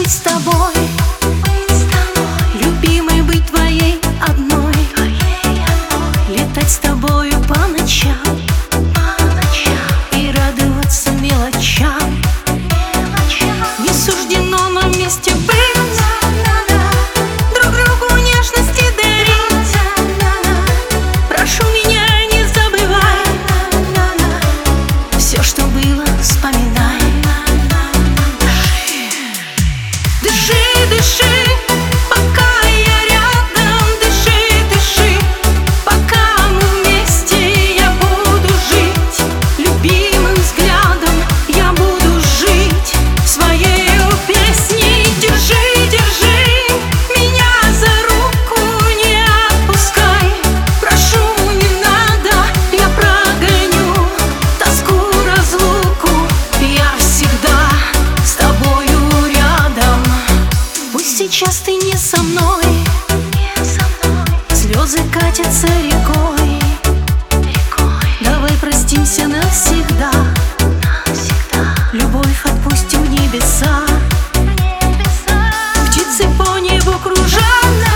быть с тобой, любимой, быть твоей одной, летать с тобою по ночам и радоваться мелочам. Не суждено нам вместе быть, друг другу нежности дарить. Прошу меня, не забывай, все, что было, вспоминай. Дыши, дыши, пока я рядом. Дыши, дыши, пока мы вместе. Я буду жить любимым взглядом, я буду жить своей песней. Держи, держи меня за руку, не отпускай. Прошу, не надо, я прогоню тоску, разлуку. Я всегда с тобою рядом. Пусть сейчас ты не со мной, слезы катятся рекой. Давай простимся навсегда, любовь отпустим в небеса. Птицы по небу кружат,